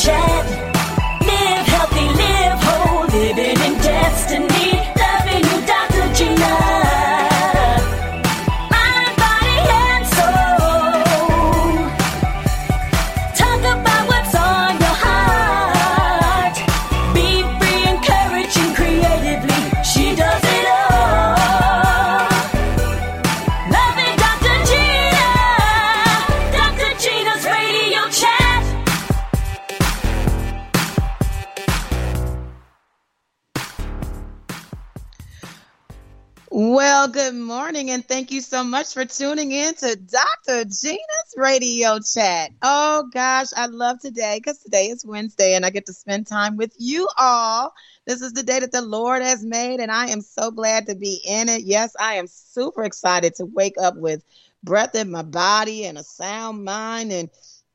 Chat. Live healthy, live whole, living in destiny. Loving you, Dr. Gina. Well, good morning, and thank you so much for tuning in to Dr. Gina's Radio Chat. Oh, gosh, I love today because today is Wednesday, and I get to spend time with you all. This is the day that the Lord has made, and I am so glad to be in it. Yes, I am super excited to wake up with breath in my body and a sound mind and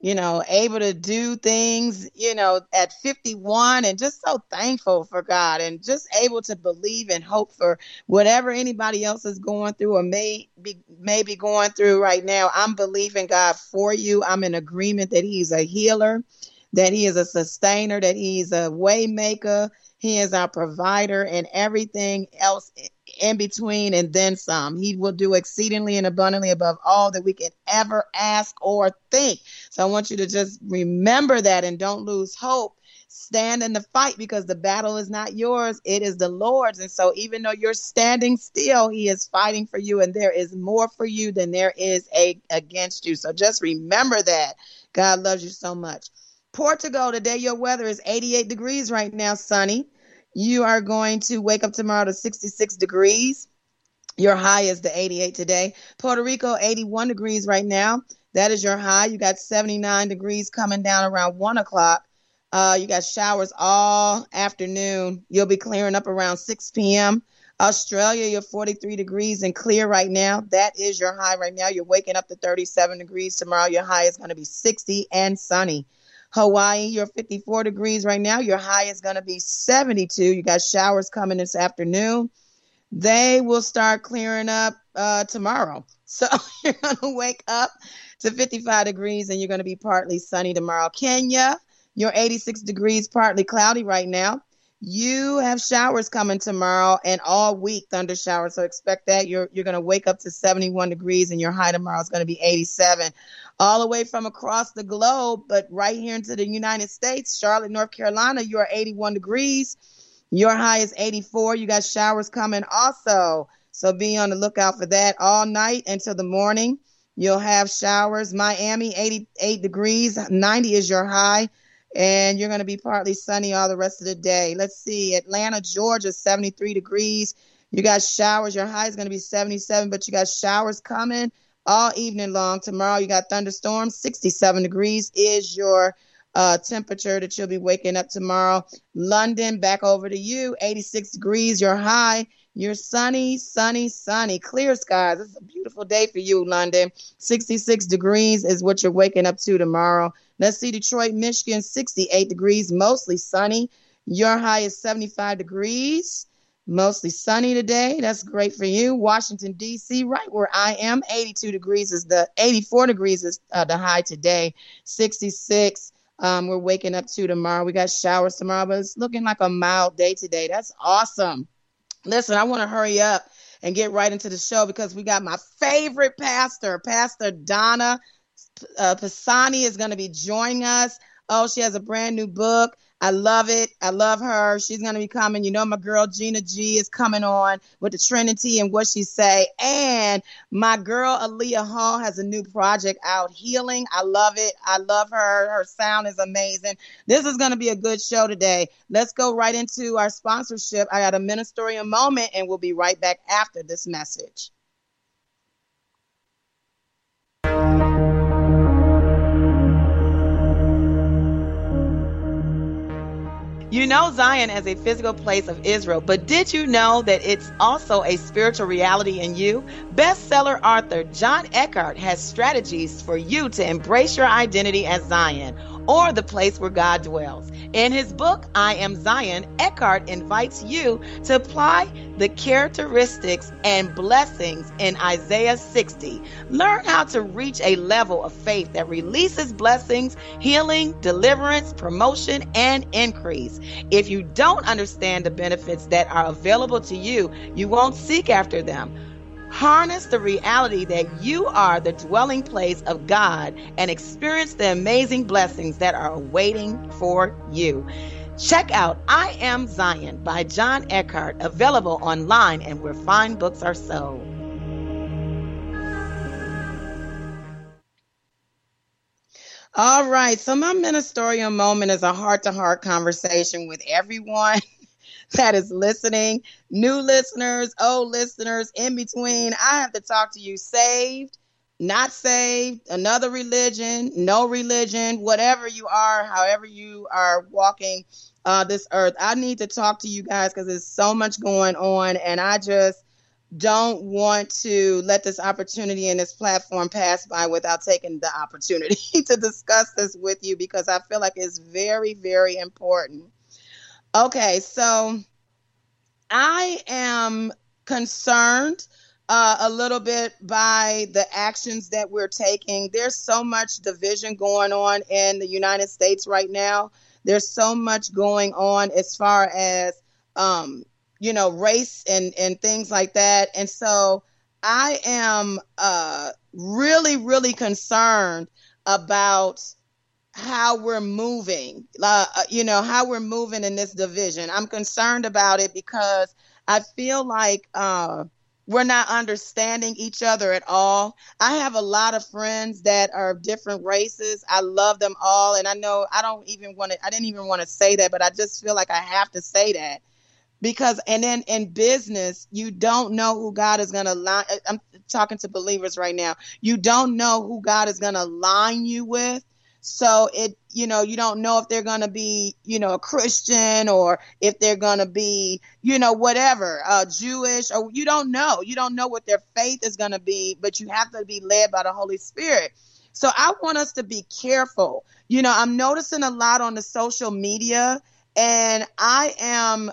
able to do things, at 51, and just so thankful for God and just able to believe and hope for whatever anybody else is going through or may be going through right now. I'm believing God for you. I'm in agreement that He's a healer, that He is a sustainer, that He's a way maker. He is our provider, and everything else in between and then some. He will do exceedingly and abundantly above all that we can ever ask or think. So I want you to just remember that and don't lose hope. Stand in the fight because the battle is not yours. It is the Lord's. And so even though you're standing still, He is fighting for you, and there is more for you than there is against you. So just remember that. God loves you so much. Portugal, today your weather is 88 degrees right now, sunny. You are going to wake up tomorrow to 66 degrees. Your high is the 88 today. Puerto Rico, 81 degrees right now. That is your high. You got 79 degrees coming down around 1 o'clock. You got showers all afternoon. You'll be clearing up around 6 p.m. Australia, you're 43 degrees and clear right now. That is your high right now. You're waking up to 37 degrees tomorrow. Your high is going to be 60 and sunny. Hawaii, you're 54 degrees right now. Your high is going to be 72. You got showers coming this afternoon. They will start clearing up tomorrow. So you're going to wake up to 55 degrees and you're going to be partly sunny tomorrow. Kenya, you're 86 degrees, partly cloudy right now. You have showers coming tomorrow and all week, thunder showers. So expect that. You're going to wake up to 71 degrees and your high tomorrow is going to be 87. All the way from across the globe, but right here into the United States, Charlotte, North Carolina, you are 81 degrees. Your high is 84. You got showers coming also. So be on the lookout for that all night until the morning. You'll have showers. Miami, 88 degrees. 90 is your high. And you're going to be partly sunny all the rest of the day. Let's see. Atlanta, Georgia, 73 degrees. You got showers. Your high is going to be 77, but you got showers coming all evening long. Tomorrow you got thunderstorms. 67 degrees is your temperature that you'll be waking up tomorrow. London, back over to you. 86 degrees, your high. You're sunny, sunny, sunny. Clear skies. It's a beautiful day for you, London. 66 degrees is what you're waking up to tomorrow. Let's see, Detroit, Michigan, 68 degrees, mostly sunny. Your high is 75 degrees. Mostly sunny today. That's great for you. Washington, D.C., right where I am. 84 degrees is the high today. 66. We're waking up to tomorrow. We got showers tomorrow, but it's looking like a mild day today. That's awesome. Listen, I want to hurry up and get right into the show because we got my favorite pastor, Pastor Donna Pisani is going to be joining us. Oh, she has a brand new book. I love it. I love her. She's going to be coming. You know, my girl Gina G is coming on with the Trinity and what she say. And my girl Aaliyah Hall has a new project out, Healing. I love it. I love her. Her sound is amazing. This is going to be a good show today. Let's go right into our sponsorship. I got a ministerial moment and we'll be right back after this message. You know Zion as a physical place of Israel, but did you know that it's also a spiritual reality in you? Bestseller author John Eckhart has strategies for you to embrace your identity as Zion. or the place where God dwells. In his book, I Am Zion, Eckhart invites you to apply the characteristics and blessings in Isaiah 60. Learn how to reach a level of faith that releases blessings, healing, deliverance, promotion, and increase. If you don't understand the benefits that are available to you, you won't seek after them. Harness the reality that you are the dwelling place of God and experience the amazing blessings that are waiting for you. Check out I Am Zion by John Eckhart, available online and where fine books are sold. All right, so my ministerial moment is a heart-to-heart conversation with everyone that is listening, new listeners, old listeners, in between. I have to talk to you saved, not saved, another religion, no religion, whatever you are, however you are walking this earth. I need to talk to you guys because there's so much going on, and I just don't want to let this opportunity and this platform pass by without taking the opportunity to discuss this with you because I feel like it's very, very important. Okay, so I am concerned a little bit by the actions that we're taking. There's so much division going on in the United States right now. There's so much going on as far as, race and things like that. And so I am really, really concerned about how we're moving, how we're moving in this division. I'm concerned about it because I feel like we're not understanding each other at all. I have a lot of friends that are of different races. I love them all. And I know I didn't even want to say that, but I just feel like I have to say that because, and then in business, you don't know who God is going to line. I'm talking to believers right now. You don't know who God is going to line you with. So you don't know if they're going to be, a Christian or if they're going to be, whatever, Jewish, or you don't know what their faith is going to be, but you have to be led by the Holy Spirit. So I want us to be careful. I'm noticing a lot on the social media and I am,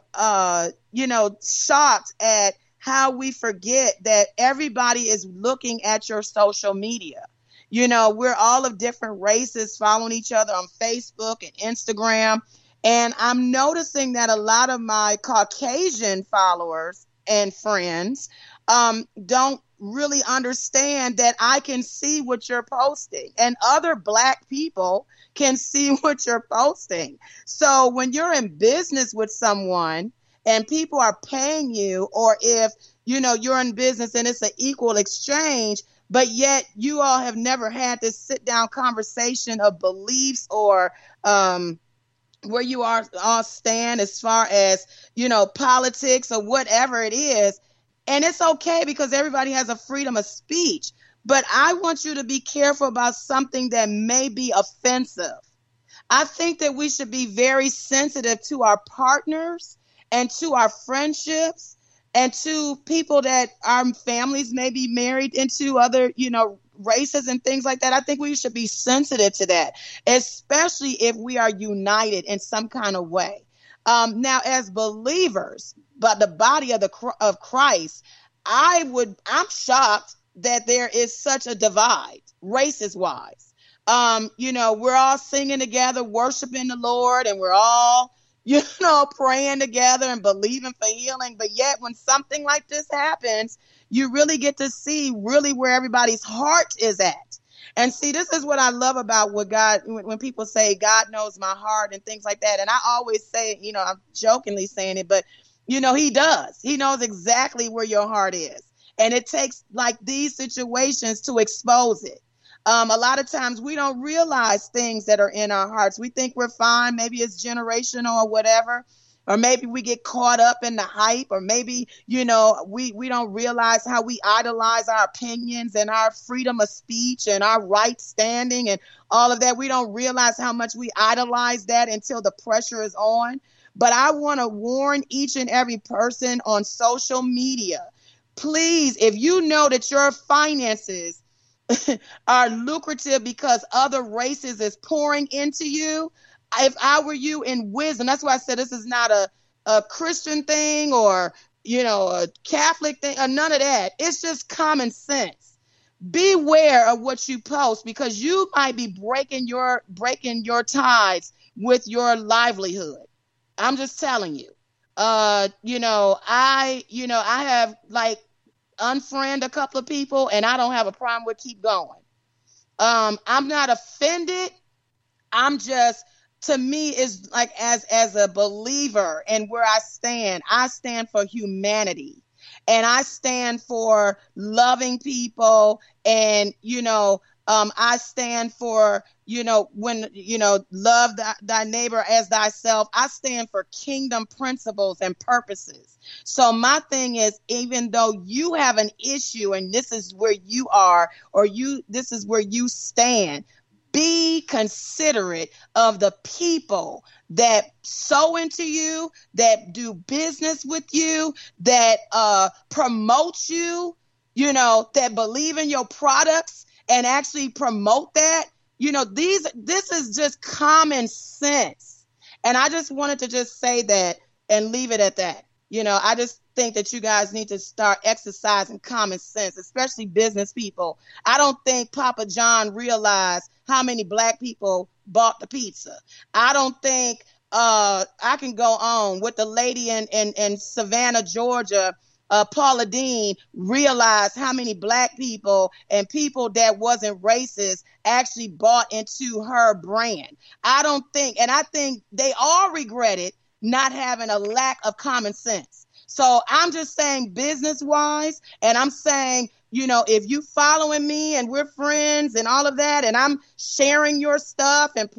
shocked at how we forget that everybody is looking at your social media. We're all of different races following each other on Facebook and Instagram. And I'm noticing that a lot of my Caucasian followers and friends don't really understand that I can see what you're posting and other Black people can see what you're posting. So when you're in business with someone and people are paying you, or if, you're in business and it's an equal exchange, but yet you all have never had this sit down conversation of beliefs or where you all stand as far as, politics or whatever it is. And it's okay because everybody has a freedom of speech. But I want you to be careful about something that may be offensive. I think that we should be very sensitive to our partners and to our friendships and to people that our families may be married into other, races and things like that. I think we should be sensitive to that, especially if we are united in some kind of way. Now, as believers, but the body of Christ, I'm shocked that there is such a divide, races wise. We're all singing together, worshiping the Lord, and we're all praying together and believing for healing. But yet when something like this happens, you really get to see really where everybody's heart is at. And see, this is what I love about what God, when people say God knows my heart and things like that. And I always say, I'm jokingly saying it, but he does. He knows exactly where your heart is. And it takes like these situations to expose it. A lot of times we don't realize things that are in our hearts. We think we're fine. Maybe it's generational or whatever. Or maybe we get caught up in the hype, or maybe, we don't realize how we idolize our opinions and our freedom of speech and our right standing and all of that. We don't realize how much we idolize that until the pressure is on. But I want to warn each and every person on social media, please, if you know that your finances are lucrative because other races is pouring into you. If I were you in wisdom, that's why I said this is not a Christian thing or, a Catholic thing or none of that. It's just common sense. Beware of what you post because you might be breaking your ties with your livelihood. I'm just telling you. I have like unfriend a couple of people and I don't have a problem with keep going. I'm not offended. I'm just, to me, is like as a believer and where I stand for humanity and I stand for loving people and, I stand for, love thy neighbor as thyself. I stand for kingdom principles and purposes. So my thing is, even though you have an issue and this is where you are, or this is where you stand, be considerate of the people that sow into you, that do business with you, that promote you, that believe in your products and actually promote that. This is just common sense. And I just wanted to just say that and leave it at that. I just think that you guys need to start exercising common sense, especially business people. I don't think Papa John realized how many black people bought the pizza. I don't think I can go on with the lady in Savannah, Georgia, Paula Deen, realized how many black people and people that wasn't racist actually bought into her brand. I think they all regretted not having a lack of common sense. So I'm just saying business wise, and I'm saying, if you following me and we're friends and all of that, and I'm sharing your stuff and,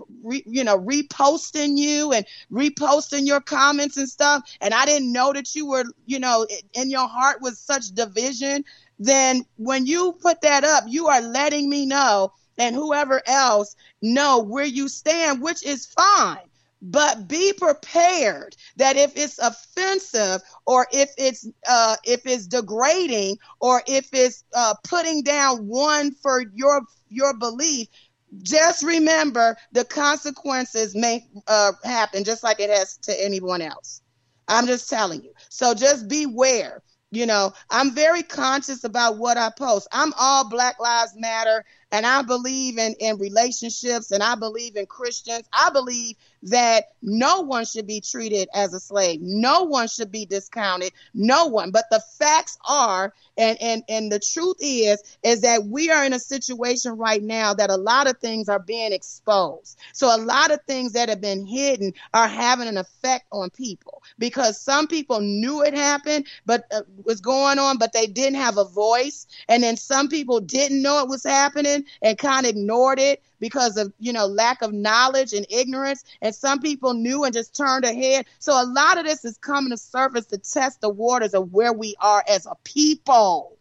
reposting you and reposting your comments and stuff, and I didn't know that you were, in your heart was such division, then when you put that up, you are letting me know and whoever else know where you stand, which is fine. But be prepared that if it's offensive or if it's degrading or if it's putting down one for your belief, just remember the consequences may happen just like it has to anyone else. I'm just telling you. So just beware. I'm very conscious about what I post. I'm all Black Lives Matter, and I believe in relationships, and I believe in Christians. I believe that no one should be treated as a slave. No one should be discounted. No one. But the facts are, and the truth is that we are in a situation right now that a lot of things are being exposed. So a lot of things that have been hidden are having an effect on people because some people knew it happened, but was going on, but they didn't have a voice. And then some people didn't know it was happening and kind of ignored it because of, lack of knowledge and ignorance. And some people knew and just turned ahead. So a lot of this is coming to surface to test the waters of where we are as a people.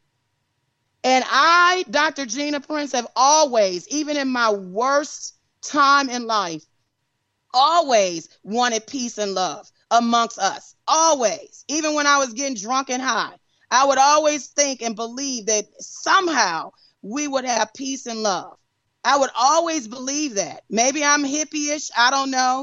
And I, Dr. Gina Prince, have always, even in my worst time in life, always wanted peace and love amongst us. Always. Even when I was getting drunk and high, I would always think and believe that somehow we would have peace and love. I would always believe that. Maybe I'm hippie-ish. I don't know.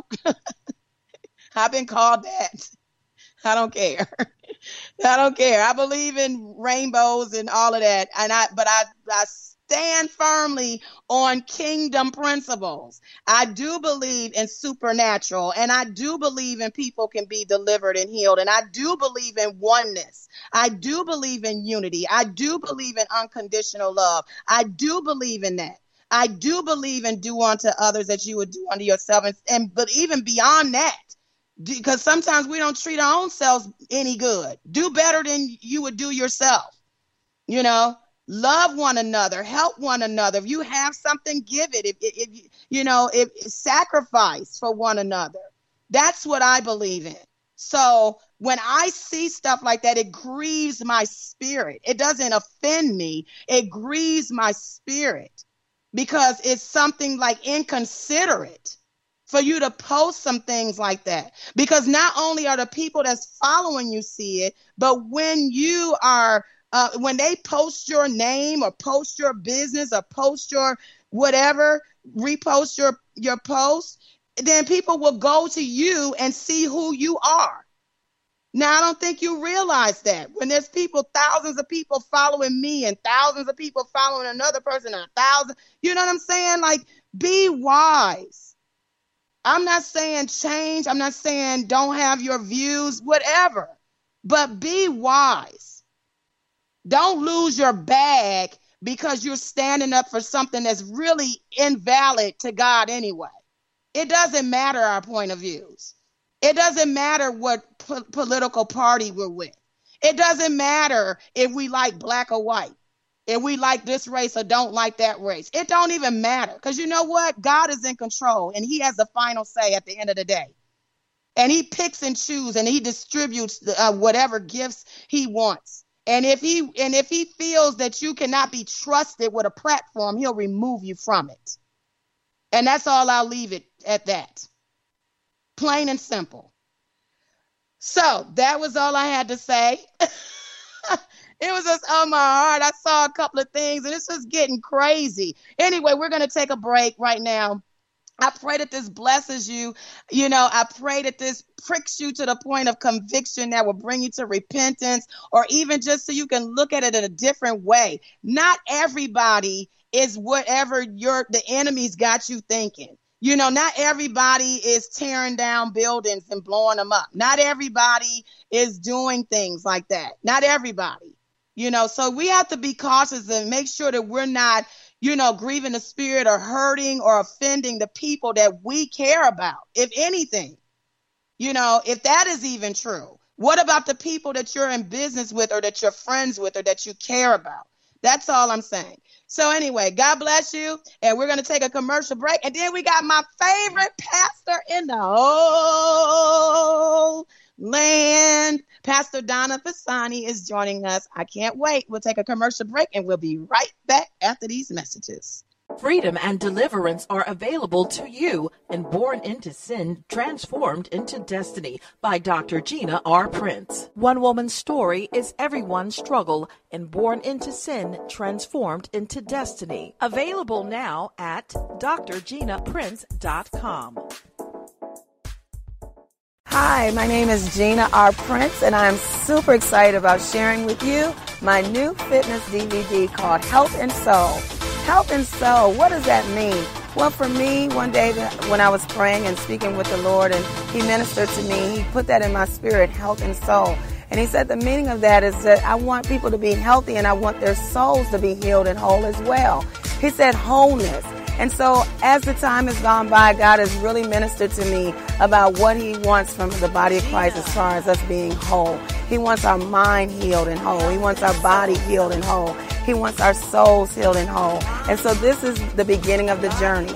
I've been called that. I don't care. I don't care. I believe in rainbows and all of that. But I stand firmly on kingdom principles. I do believe in supernatural, and I do believe in people can be delivered and healed. And I do believe in oneness. I do believe in unity. I do believe in unconditional love. I do believe in that. I do believe in do unto others that you would do unto yourself. But even beyond that, because sometimes we don't treat our own selves any good. Do better than you would do yourself. Love one another, help one another. If you have something, give it. If sacrifice for one another. That's what I believe in. So when I see stuff like that, it grieves my spirit. It doesn't offend me. It grieves my spirit because it's something like inconsiderate for you to post some things like that. Because not only are the people that's following you see it, but when you are when they post your name or post your business or post your whatever, repost your post, then people will go to you and see who you are. Now, I don't think you realize that when there's people, thousands of people following me and thousands of people following another person and 1,000, you know what I'm saying? Like, be wise. I'm not saying change. I'm not saying don't have your views, whatever, but be wise. Don't lose your bag because you're standing up for something that's really invalid to God anyway. It doesn't matter our point of views. It doesn't matter what political party we're with. It doesn't matter if we like black or white, if we like this race or don't like that race. It don't even matter, because you know what? God is in control, and he has the final say at the end of the day. And he picks and chooses, and he distributes whatever gifts he wants. And if he feels that you cannot be trusted with a platform, he'll remove you from it. And that's all. I'll leave it at that. Plain and simple. So that was all I had to say. It was just on my heart. I saw a couple of things, and it's just getting crazy. Anyway, we're going to take a break right now. I pray that this blesses you. You know, I pray that this pricks you to the point of conviction that will bring you to repentance, or even just so you can look at it in a different way. Not everybody is whatever the enemy's got you thinking. You know, not everybody is tearing down buildings and blowing them up. Not everybody is doing things like that. Not everybody, you know, so we have to be cautious and make sure that we're not, you know, grieving the spirit or hurting or offending the people that we care about. If anything, you know, if that is even true, what about the people that you're in business with or that you're friends with or that you care about? That's all I'm saying. So anyway, God bless you. And we're going to take a commercial break. And then we got my favorite pastor in the whole land. Pastor Donna Fasani is joining us. I can't wait. We'll take a commercial break and we'll be right back after these messages. Freedom and deliverance are available to you in Born into Sin, Transformed into Destiny by Dr. Gina R. Prince. One woman's story is everyone's struggle in Born into Sin, Transformed into Destiny. Available now at drginaprince.com. Hi, my name is Gina R. Prince, and I'm super excited about sharing with you my new fitness DVD called Health and Soul. Health and soul, what does that mean? Well, for me, one day when I was praying and speaking with the Lord and he ministered to me, he put that in my spirit, health and soul. And he said the meaning of that is that I want people to be healthy and I want their souls to be healed and whole as well. He said wholeness. And so as the time has gone by, God has really ministered to me about what he wants from the body of Christ as far as us being whole. He wants our mind healed and whole. He wants our body healed and whole. He wants our souls healed and whole. And so this is the beginning of the journey.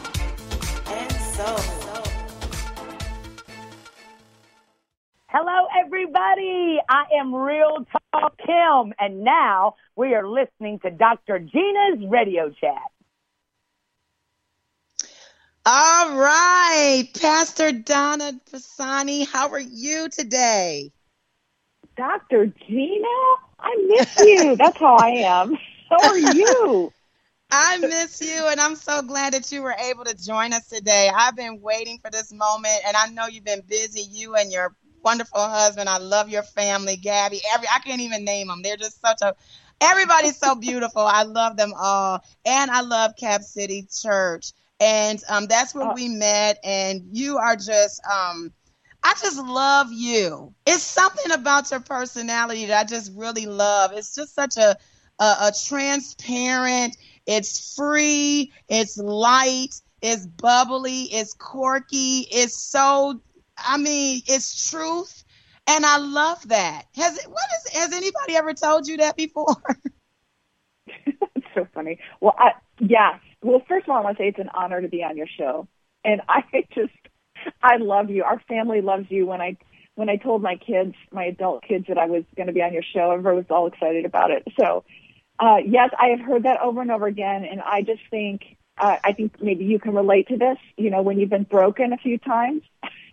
Hello, everybody. I am Real Talk Kim, and now we are listening to Dr. Gina's Radio Chat. All right, Pastor Donna Fasani, how are you today? Dr. Gina, I miss you. That's how I am. How are you? I miss you, and I'm so glad that you were able to join us today. I've been waiting for this moment, and I know you've been busy, you and your wonderful husband. I love your family, Gabby. I can't even name them. They're just everybody's so beautiful. I love them all, and I love Cap City Church. And that's where we met, and you are just, I just love you. It's something about your personality that I just really love. It's just such a transparent, it's free, it's light, it's bubbly, it's quirky, it's it's truth, and I love that. Has anybody ever told you that before? It's so funny. Well, yes. Well, first of all, I want to say it's an honor to be on your show. And I love you. Our family loves you. When I told my kids, my adult kids, that I was going to be on your show, everybody was all excited about it. So, yes, I have heard that over and over again. And I just think, I think maybe you can relate to this, you know, when you've been broken a few times.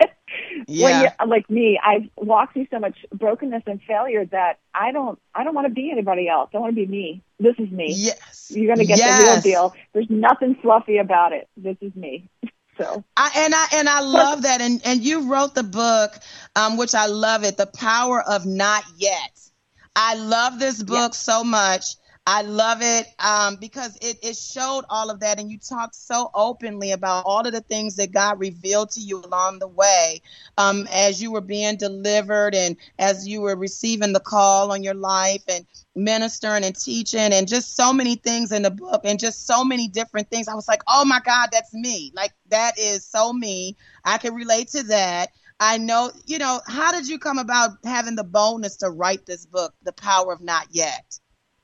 Yeah. When like me, I've walked through so much brokenness and failure that I don't want to be anybody else. I want to be me. This is me. Yes. You're going to get the real deal. There's nothing fluffy about it. This is me. So I love that. And you wrote the book, which I love it, The Power of Not Yet. I love this book so much. I love it because it showed all of that, and you talked so openly about all of the things that God revealed to you along the way as you were being delivered and as you were receiving the call on your life and ministering and teaching and just so many things in the book and just so many different things. I was like, oh my God, that's me. Like, that is so me. I can relate to that. I know, how did you come about having the boldness to write this book, The Power of Not Yet?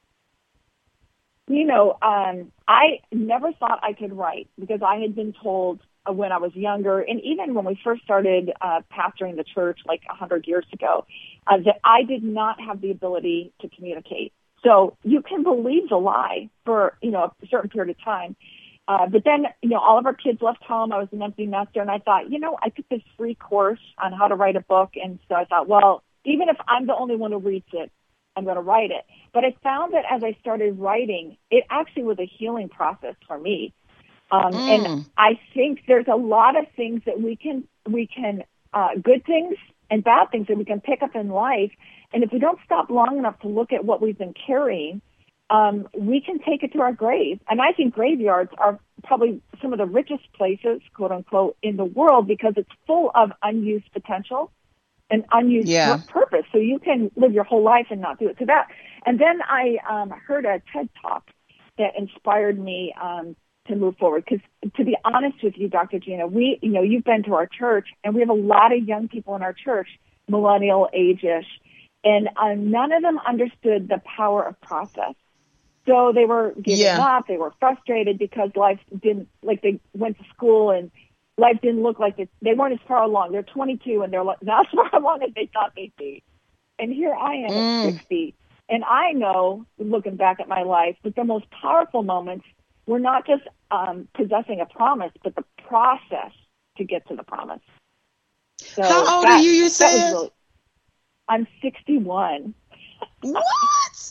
I never thought I could write because I had been told when I was younger, and even when we first started pastoring the church like 100 years ago, that I did not have the ability to communicate. So you can believe the lie for, a certain period of time. But then, all of our kids left home. I was an empty nester, and I thought, I took this free course on how to write a book. And so I thought, well, even if I'm the only one who reads it, I'm going to write it. But I found that as I started writing, it actually was a healing process for me. And I think there's a lot of things that we can good things and bad things that we can pick up in life. And if we don't stop long enough to look at what we've been carrying, we can take it to our grave. And I think graveyards are probably some of the richest places, quote unquote, in the world because it's full of unused potential and unused purpose. So you can live your whole life and not do it. So that, and then I heard a TED Talk that inspired me to move forward. Because to be honest with you, Dr. Gina, you've been to our church, and we have a lot of young people in our church, millennial age-ish, and none of them understood the power of process. So they were giving up. They were frustrated because life didn't, like they went to school and life didn't look like it. They weren't as far along. They're 22 and they're not as far along as they thought they'd be. And here I am at 60. And I know, looking back at my life, that the most powerful moments were not just possessing a promise, but the process to get to the promise. So how old are you, you said? I'm 61. What?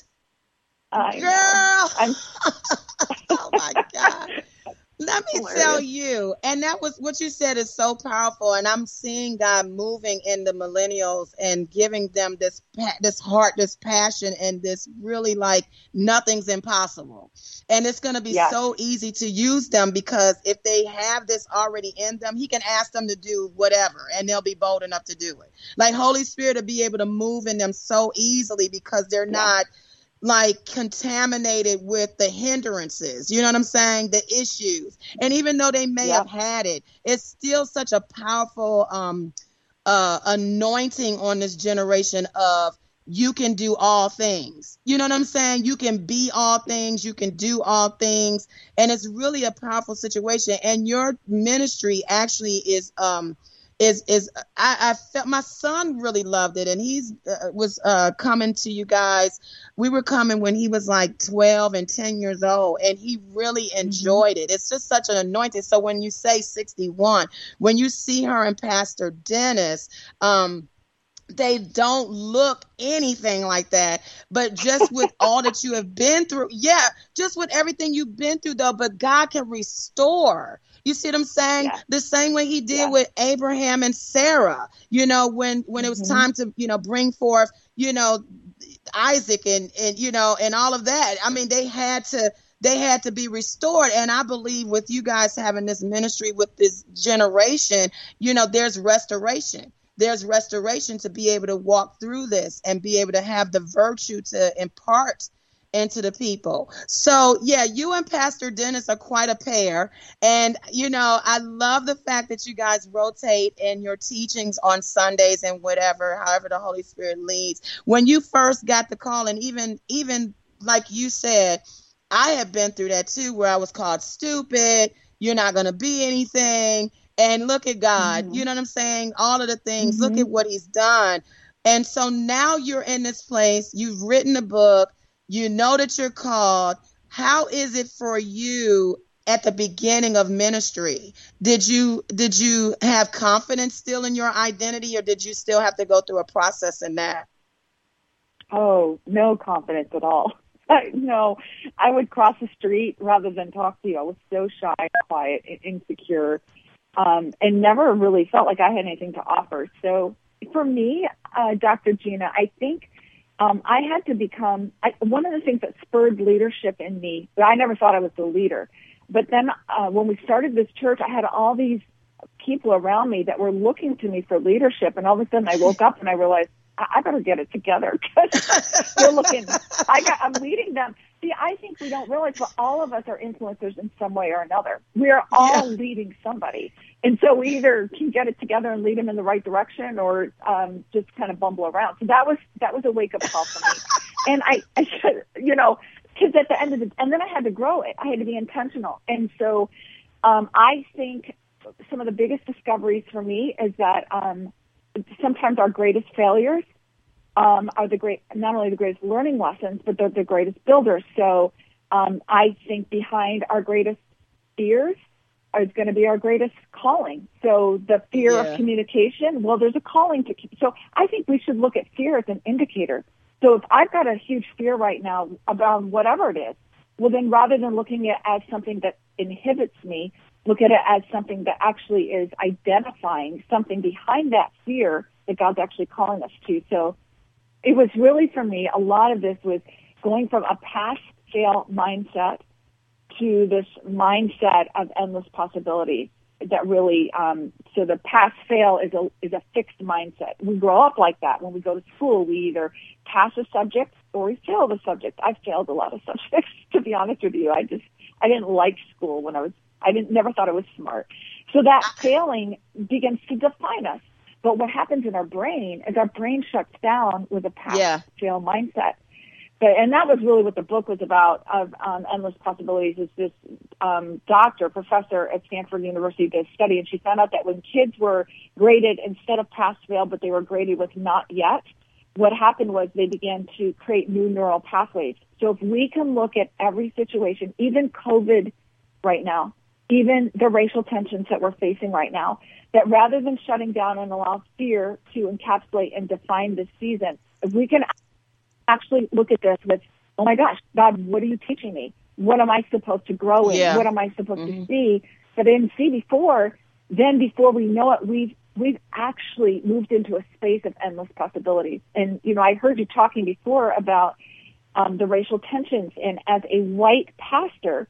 Girl. Oh, my God. Let me tell you, and that was what you said is so powerful, and I'm seeing God moving in the millennials and giving them this heart, this passion, and this really like nothing's impossible. And it's going to be so easy to use them because if they have this already in them, he can ask them to do whatever, and they'll be bold enough to do it. Like Holy Spirit will be able to move in them so easily because they're not like contaminated with the hindrances, you know what I'm saying? The issues. And even though they may have had it, it's still such a powerful anointing on this generation of you can do all things. You know what I'm saying? You can be all things. You can do all things. And it's really a powerful situation. And your ministry actually is I felt my son really loved it, and he's was coming to you guys. We were coming when he was like 12 and 10 years old, and he really enjoyed it. It's just such an anointing. So when you say 61, when you see her and Pastor Dennis, they don't look anything like that, but just with all that you have been through, just with everything you've been through though, but God can restore. You see what I'm saying? Yeah. The same way he did with Abraham and Sarah, when it was time to, bring forth, Isaac and all of that. I mean, they had to be restored. And I believe with you guys having this ministry with this generation, there's restoration. There's restoration to be able to walk through this and be able to have the virtue to impart into the people. So, you and Pastor Dennis are quite a pair. And, I love the fact that you guys rotate in your teachings on Sundays and however the Holy Spirit leads. When you first got the call, and even like you said, I have been through that too, where I was called stupid. You're not going to be anything. And look at God, you know what I'm saying? All of the things, look at what he's done. And so now you're in this place, you've written a book, you know that you're called. How is it for you at the beginning of ministry, did you have confidence still in your identity, or did you still have to go through a process in that? Oh, no confidence at all. No, I would cross the street rather than talk to you. I was so shy, quiet, and insecure, and never really felt like I had anything to offer. So for me, Dr. Gina, I think I had to become, one of the things that spurred leadership in me, I never thought I was the leader. But then when we started this church, I had all these people around me that were looking to me for leadership. And all of a sudden I woke up and I realized, I better get it together because they're looking. I'm leading them. See, I think we don't realize, but all of us are influencers in some way or another. We are all leading somebody. And so we either can get it together and lead them in the right direction, or just kind of bumble around. So that was a wake-up call for me. And I should, because at the end of and then I had to grow it. I had to be intentional. And so I think some of the biggest discoveries for me is that sometimes our greatest failures are not only the greatest learning lessons, but they're the greatest builders. So I think behind our greatest fears is going to be our greatest calling. So the fear of communication, well, there's a calling to keep. So I think we should look at fear as an indicator. So if I've got a huge fear right now about whatever it is, well, then rather than looking at it as something that inhibits me, look at it as something that actually is identifying something behind that fear that God's actually calling us to. So it was really, for me, a lot of this was going from a pass-fail mindset to this mindset of endless possibilities that really, so the pass-fail is a fixed mindset. We grow up like that. When we go to school, we either pass a subject or we fail the subject. I failed a lot of subjects, to be honest with you. I didn't like school when I never thought it was smart. So that failing begins to define us. But what happens in our brain is our brain shuts down with a pass-fail mindset. And that was really what the book was about, of Endless Possibilities. Is this professor at Stanford University did a study, and she found out that when kids were graded instead of pass-fail, but they were graded with not yet, what happened was they began to create new neural pathways. So if we can look at every situation, even COVID right now, even the racial tensions that we're facing right now, that rather than shutting down and allow fear to encapsulate and define this season, if we can actually look at this with, oh my gosh, God, what are you teaching me? What am I supposed to grow in? What am I supposed to see that I didn't see before? Then before we know it, we've actually moved into a space of endless possibilities. And, I heard you talking before about the racial tensions. And as a white pastor,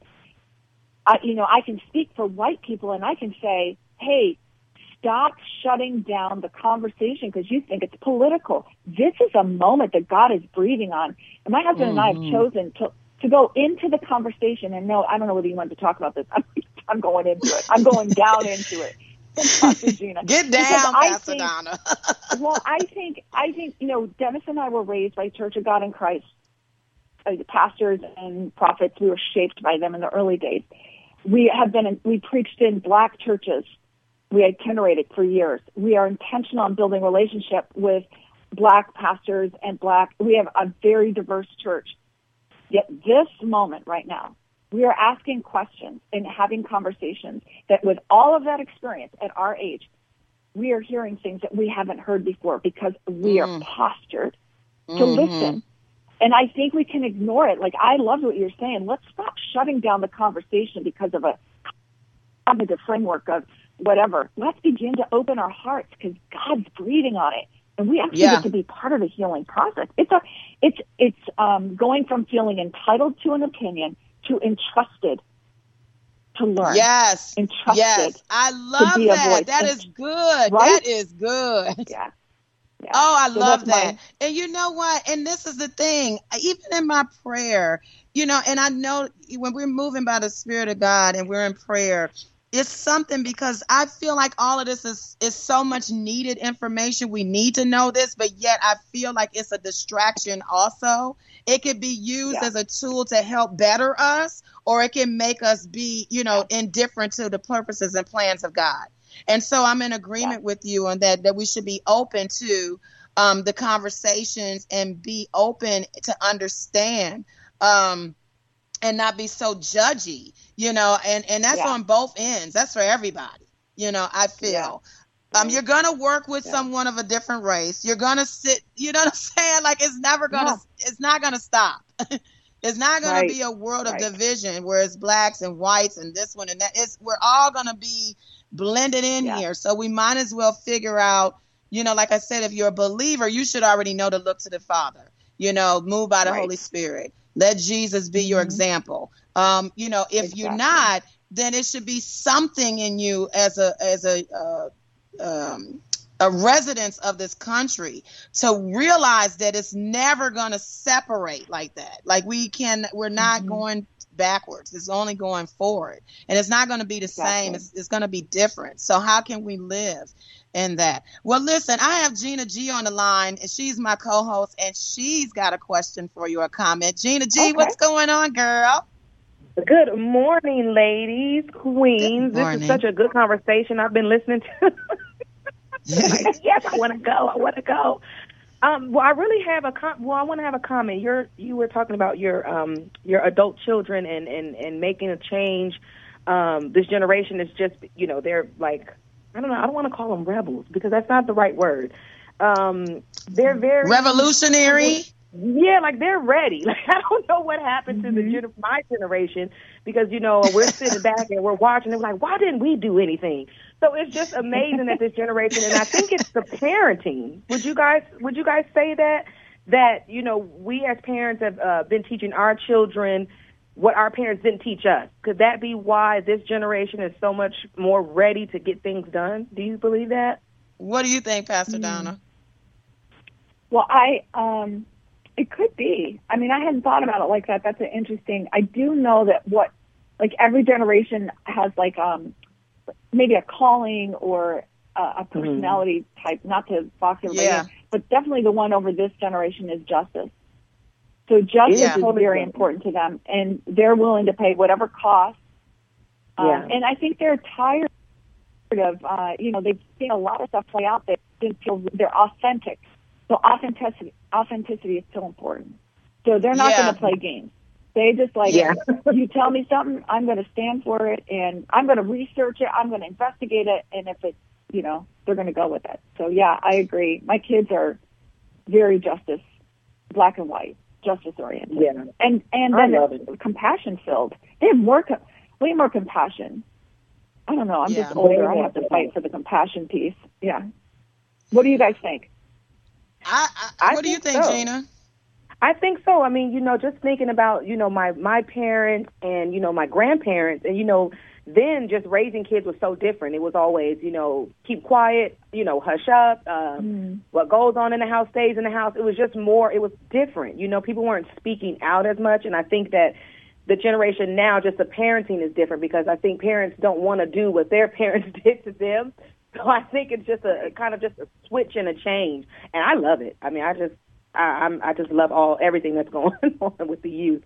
I can speak for white people and I can say, hey, stop shutting down the conversation because you think it's political. This is a moment that God is breathing on. And my husband and I have chosen to go into the conversation. And no, I don't know whether you want to talk about this. I'm going into it. I'm going down into it. Dr. Gina. Get down, Pastor Donna. Well, I think, Dennis and I were raised by Church of God in Christ. Pastors and prophets, we were shaped by them in the early days. We preached in black churches. We itinerated for years. We are intentional in building relationship with black pastors and we have a very diverse church. Yet this moment right now, we are asking questions and having conversations that with all of that experience at our age, we are hearing things that we haven't heard before because we are postured to listen. And I think we can ignore it. Like, I love what you're saying. Let's stop shutting down the conversation because of a cognitive framework of whatever. Let's begin to open our hearts because God's breathing on it. And we actually get to be part of the healing process. It's going from feeling entitled to an opinion to entrusted to learn. Yes. Entrusted. Yes. I love that. That is good. Right? That is good. Yeah. Yeah. Oh, I love that. And you know what? And this is the thing, even in my prayer, and I know when we're moving by the Spirit of God and we're in prayer, it's something because I feel like all of this is so much needed information. We need to know this, but yet I feel like it's a distraction also. It could be used as a tool to help better us, or it can make us be, indifferent to the purposes and plans of God. And so I'm in agreement with you on that we should be open to the conversations and be open to understand and not be so judgy, and that's on both ends. That's for everybody. I feel. You're going to work with someone of a different race. You're going to sit, you know what I'm saying? Like, it's not going to stop. It's not going to be a world of division where it's blacks and whites and this one and that. We're all going to be blended in here. So we might as well figure out, like I said, if you're a believer, you should already know to look to the Father, move by the Holy Spirit. Let Jesus be your example. If you're not, then it should be something in you as a residence of this country to realize that it's never going to separate like that. Like we're not going backwards. It's only going forward, and it's not going to be the same. It's going to be different. So how can we live in that? Well, listen, I have Gina G on the line, and she's my co-host, and she's got a question for you, a comment. Gina G, what's going on, girl? Good morning, ladies, queens. This is such a good conversation I've been listening to. Yes, I want to go. Well, I really have I want to have a comment. You were talking about your adult children and making a change. This generation is just, they're like, I don't know. I don't want to call them rebels because that's not the right word. They're very revolutionary. Yeah, like they're ready. Like I don't know what happened to my generation because we're sitting back and we're watching. And we're like, why didn't we do anything? So it's just amazing that this generation, and I think it's the parenting. Would you guys say that we as parents have been teaching our children what our parents didn't teach us? Could that be why this generation is so much more ready to get things done? Do you believe that? What do you think, Pastor Donna? Well, it could be. I mean, I hadn't thought about it like that. That's interesting. I do know that every generation has maybe a calling or a personality type, not to box everybody in, but definitely the one over this generation is justice. So justice is very important to them, and they're willing to pay whatever cost. And I think they're tired of, they've seen a lot of stuff play out. They didn't feel they're authentic. So authenticity is so important. So they're not going to play games. They just you tell me something, I'm going to stand for it, and I'm going to research it, I'm going to investigate it, and if it's, they're going to go with it. So, I agree. My kids are very black and white, justice-oriented. Yeah. And then compassion-filled. They have way more compassion. I don't know. I'm just older. I have to fight for the compassion piece. Yeah. What do you guys think? What do you think, Gina? I think so. I mean, just thinking about, my parents and, my grandparents and, then just raising kids was so different. It was always, keep quiet, hush up. What goes on in the house stays in the house. It was just more, it was different. People weren't speaking out as much. And I think that the generation now, just the parenting is different because I think parents don't want to do what their parents did to them. So I think it's just a kind of just a switch and a change. And I love it. I mean, I just love everything that's going on with the youth.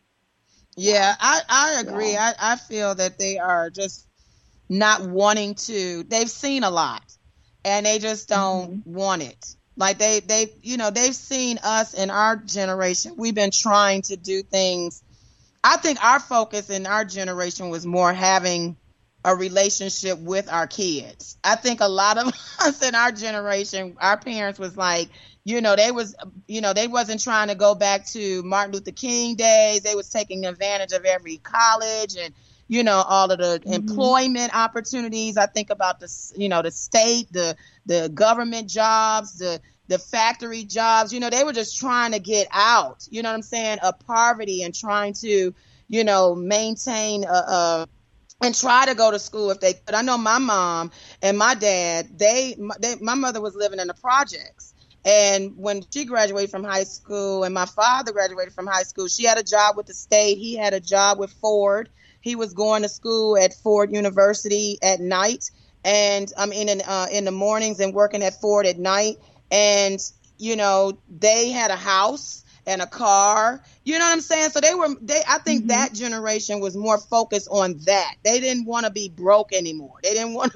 Yeah, I agree. I feel that they are just not wanting to. They've seen a lot, and they just don't want it. Like they've seen us in our generation. We've been trying to do things. I think our focus in our generation was more having a relationship with our kids. I think a lot of us in our generation, our parents was like, they wasn't trying to go back to Martin Luther King days. They was taking advantage of every college and, all of the employment opportunities. I think about the state, the government jobs, the factory jobs. They were just trying to get out, of poverty and trying to, maintain and try to go to school if they could. I know my mom and my dad, my mother was living in the projects. And when she graduated from high school and my father graduated from high school, she had a job with the state. He had a job with Ford. He was going to school at Ford University at night and in the mornings and working at Ford at night. And, they had a house and a car, you know what I'm saying? So I think that generation was more focused on that. They didn't want to be broke anymore. They didn't want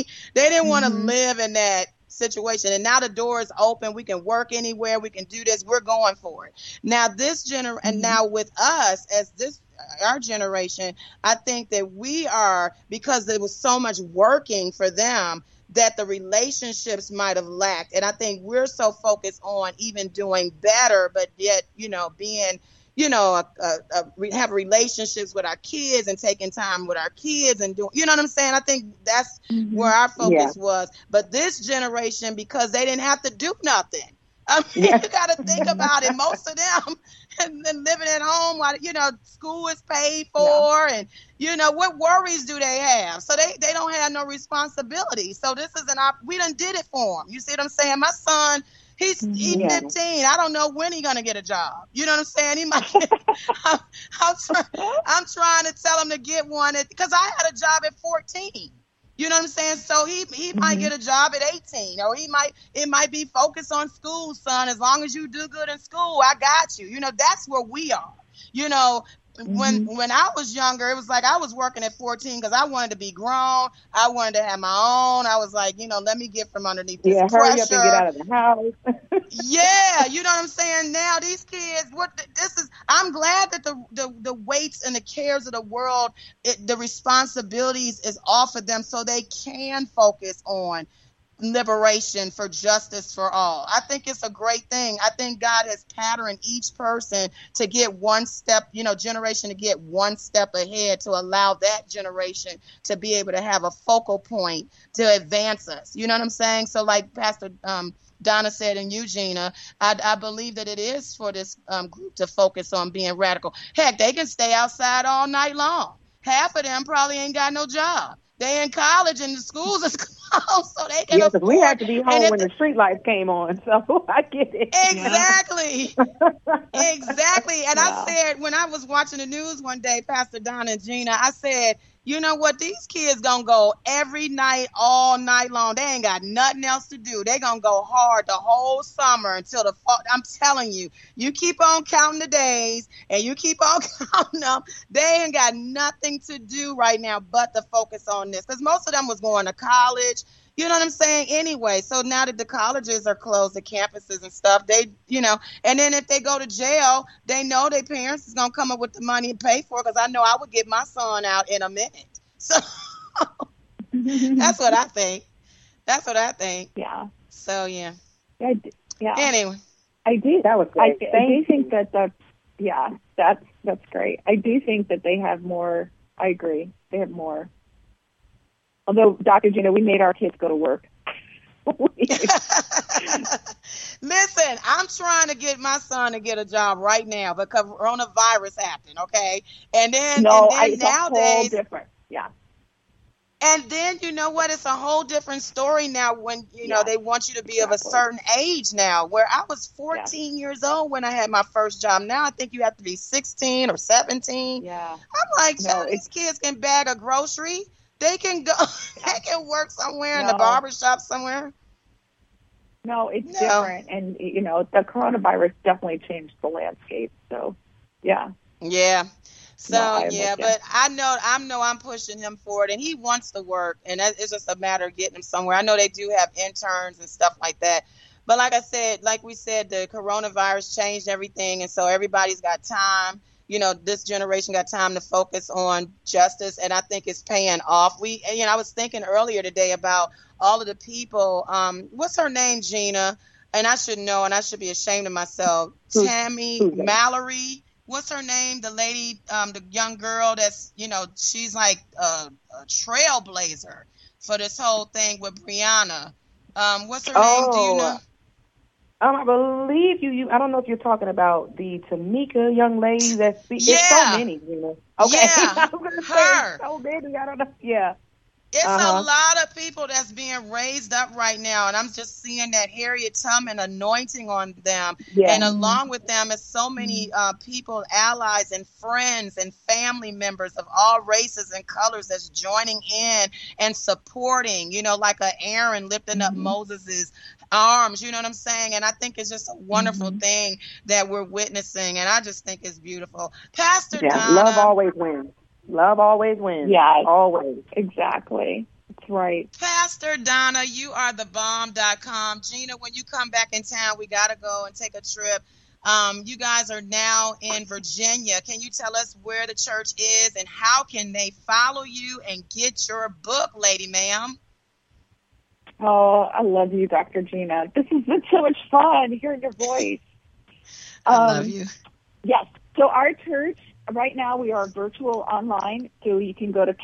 to live in that situation. And now the door is open. We can work anywhere. We can do this. We're going for it. Now this and now with us our generation, I think that we are, because there was so much working for them, that the relationships might have lacked. And I think we're so focused on even doing better, but yet, being, we have relationships with our kids and taking time with our kids and doing, you know what I'm saying? I think that's where our focus was. But this generation, because they didn't have to do nothing. I mean, you got to think about it. Most of them and living at home while, school is paid for and, what worries do they have? So they don't have no responsibility. So this is we done did it for them. You see what I'm saying? My son, he's 15. I don't know when he's going to get a job. You know what I'm saying? He might get, I'm trying to tell him to get one because I had a job at 14. You know what I'm saying? So he might get a job at 18, or it might be focused on school, son. As long as you do good in school, I got you. That's where we are. When I was younger, it was like I was working at 14 because I wanted to be grown. I wanted to have my own. I was like, let me get from underneath this pressure. Hurry up and get out of the house. Yeah, you know what I'm saying? Now these kids, I'm glad that the weights and the cares of the world, the responsibilities is off of them so they can focus on liberation, for justice for all. I think it's a great thing. I think God has patterned each person to get one step, generation to get one step ahead, to allow that generation to be able to have a focal point to advance us. You know what I'm saying? So like Pastor Donna said, and Eugenia, I believe that it is for this group to focus on being radical. Heck, they can stay outside all night long. Half of them probably ain't got no job. They in college and the schools is closed, so they can afford. We had to be home when the street lights came on, so I get it. Exactly. Exactly. And I said, when I was watching the news one day, Pastor Donna and Gina, I said, you know what? These kids gonna go every night, all night long. They ain't got nothing else to do. They gonna go hard the whole summer until the fall. I'm telling you, you keep on counting the days and you keep on counting them. They ain't got nothing to do right now but to focus on this. Because most of them was going to college. You know what I'm saying? Anyway, so now that the colleges are closed, the campuses and stuff, they, and then if they go to jail, they know their parents is going to come up with the money and pay for it, because I know I would get my son out in a minute. So that's what I think. Yeah. So, yeah. Yeah. Anyway. I do. That was great. I do think that's great. I do think that they have more. I agree. They have more. Although, Dr. Gina, we made our kids go to work. Listen, I'm trying to get my son to get a job right now because coronavirus happened, okay? And then it's nowadays, a whole different. Yeah. And then, you know what? It's a whole different story now when, they want you to be of a certain age now, where I was 14 years old when I had my first job. Now I think you have to be 16 or 17. Yeah. I'm like, these kids can bag a grocery. They can go. They can work somewhere in the barbershop somewhere. No, it's different, and the coronavirus definitely changed the landscape. So, yeah. Yeah. So but I know I'm pushing him forward, and he wants to work, and it's just a matter of getting him somewhere. I know they do have interns and stuff like that, but like we said, the coronavirus changed everything, and so everybody's got time. This generation got time to focus on justice, and I think it's paying off. I was thinking earlier today about all of the people. What's her name, Gina? And I should know, and I should be ashamed of myself. Tammy Mallory. What's her name? The lady, the young girl that's, she's like a trailblazer for this whole thing with Brianna. What's her name? Do you know? I believe you. I don't know if you're talking about the Tamika young lady that speaks. Yeah. There's so many, Gina. Okay. Yeah. I'm gonna her. Say so many. I don't know. Yeah. It's a lot of people that's being raised up right now, and I'm just seeing that Harriet Tubman anointing on them. Yeah. And along with them is so many people, allies and friends and family members of all races and colors that's joining in and supporting, like a Aaron lifting up Moses's arms, you know what I'm saying? And I think it's just a wonderful thing that we're witnessing, and I just think it's beautiful. Pastor Donna. Love always wins. Love always wins. Yeah. Always. Exactly. That's right. Pastor Donna, you are the bomb.com. Gina, when you come back in town, we got to go and take a trip. You guys are now in Virginia. Can you tell us where the church is and how can they follow you and get your book, lady ma'am? Oh, I love you, Dr. Gina. This has been so much fun hearing your voice. I love you. Yes. So our church, right now we are virtual online, so you can go to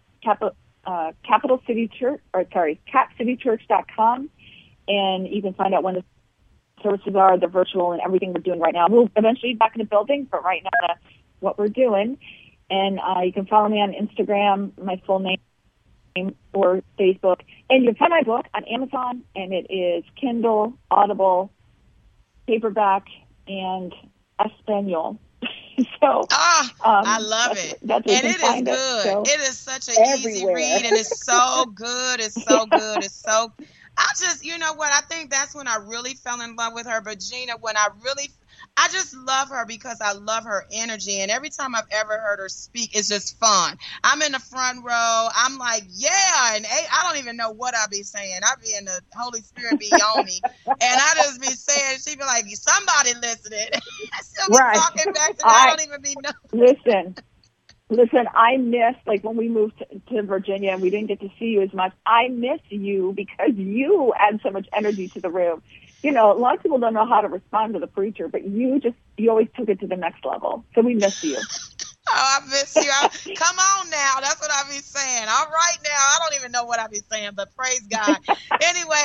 capcitychurch.com, and you can find out when the services are, the virtual, and everything we're doing right now. We'll eventually be back in the building, but right now that's what we're doing. And you can follow me on Instagram, my full name, or Facebook. And you can find my book on Amazon, and it is Kindle, Audible, paperback, and Espanol. So I love it. That's and it is good. So it is such an easy read, and it's so good. It's so good. It's so. I just, you know what? I think that's when I really fell in love with her. But Gina, I just love her because I love her energy. And every time I've ever heard her speak, it's just fun. I'm in the front row. I'm like, yeah. And I don't even know what I be saying. I be in the Holy Spirit be on me. And I just be saying, she be like, somebody listening. She'll be talking back to me. I don't even be knowing. Listen, I miss, like when we moved to Virginia and we didn't get to see you as much, I miss you because you add so much energy to the room. You know, a lot of people don't know how to respond to the preacher, but you always took it to the next level. So we miss you. Oh, I miss you. Come on now. That's what I be saying. All right now. I don't even know what I be saying, but praise God. Anyway,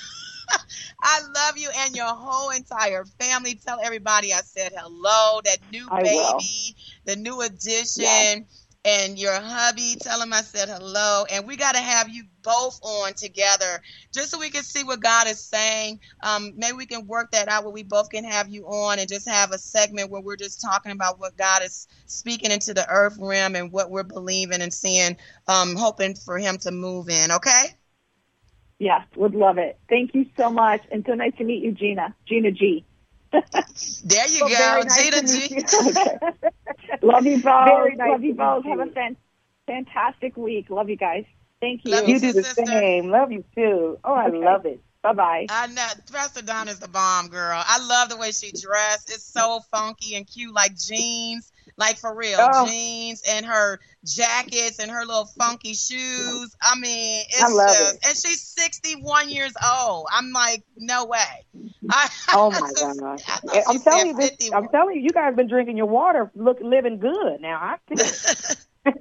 I love you and your whole entire family. Tell everybody I said hello. That new baby, the new addition, and your hubby. Tell them I said hello. And we got to have you both on together just so we can see what God is saying. Maybe we can work that out where we both can have you on and just have a segment where we're just talking about what God is speaking into the earth realm and what we're believing and seeing, hoping for him to move in. Okay? Yes, would love it. Thank you so much. And so nice to meet you, Gina. Gina G. There you go. Gina G. Okay. Love you both. Love you both. Have a fantastic week. Love you guys. Thank you. Love You do the sister. same. Love you too. Oh, I love it. Bye-bye. I know. Pastor Donna's the bomb, girl. I love the way she dressed. It's so funky and cute, like jeans. Like, for real, jeans and her jackets and her little funky shoes. I mean, I love it. And she's 61 years old. I'm like, no way. Oh, my God. I'm telling you, you guys been drinking your water, living good. Now, I think.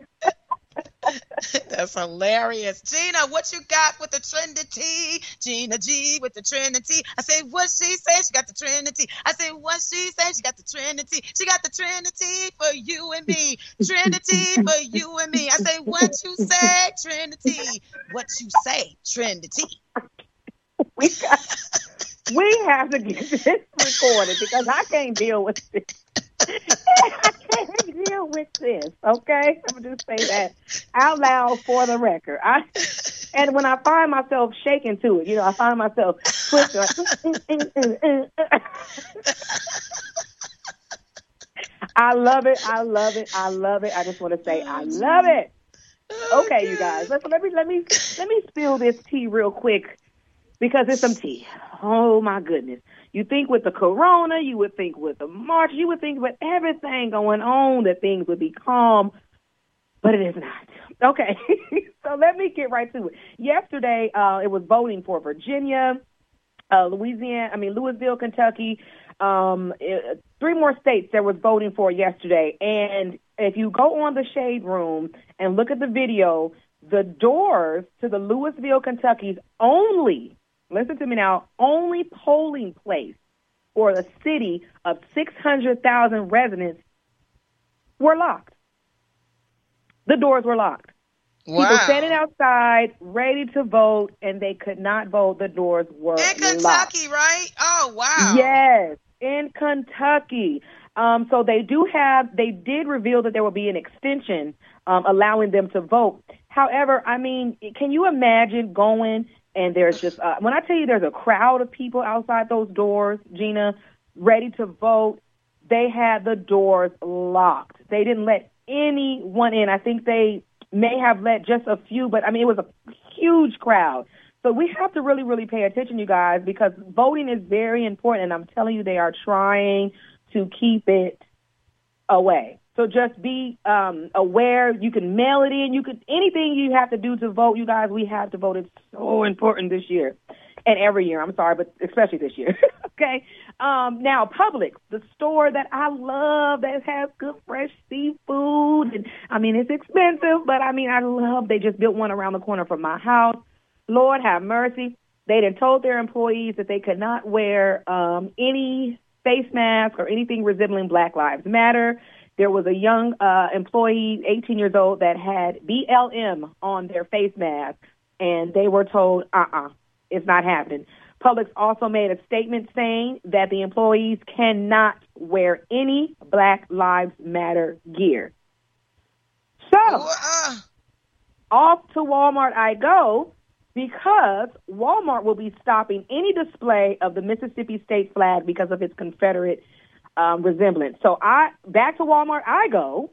That's hilarious. Gina, what you got with the Trinity? Gina G with the Trinity. I say, what she said, she got the Trinity. I say, what she said, she got the Trinity. She got the Trinity for you and me. Trinity for you and me. I say, what you say, Trinity. What you say, Trinity. We have to get this recorded because I can't deal with this. I can't deal with this, okay? I'm going to just say that out loud for the record. And when I find myself shaking to it, I find myself twisting. I love it. I love it. I love it. I just want to say I love it. Okay, you guys. Let me spill this tea real quick because it's some tea. Oh, my goodness. You think with the corona, you would think with the march, you would think with everything going on that things would be calm, but it is not. Okay, so let me get right to it. Yesterday, it was voting for Virginia, Louisville, Kentucky, 3 more states that was voting for yesterday. And if you go on the Shade Room and look at the video, the doors to the Louisville, Kentucky's only, listen to me now, only polling place for a city of 600,000 residents were locked. The doors were locked. Wow. People standing outside, ready to vote, and they could not vote. The doors were locked. In Kentucky, right? Oh, wow. Yes, in Kentucky. So they did reveal that there will be an extension allowing them to vote. However, I mean, can you imagine going and there's just, when I tell you there's a crowd of people outside those doors, Gina, ready to vote, they had the doors locked. They didn't let anyone in. I think they may have let just a few, but I mean, it was a huge crowd. So we have to really, really pay attention, you guys, because voting is very important, and I'm telling you, they are trying to keep it away. So just be aware. You can mail it in. Anything you have to do to vote, you guys, we have to vote. It's so important this year and every year. I'm sorry, but especially this year. Okay. Now, Publix, the store that I love that has good fresh seafood. And I mean, it's expensive, but I mean, I love. They just built one around the corner from my house. Lord have mercy. They had told their employees that they could not wear any face mask or anything resembling Black Lives Matter. There was a young employee, 18 years old, that had BLM on their face mask, and they were told, it's not happening. Publix also made a statement saying that the employees cannot wear any Black Lives Matter gear. So, off to Walmart I go, because Walmart will be stopping any display of the Mississippi state flag because of its Confederate resemblance. So back to Walmart I go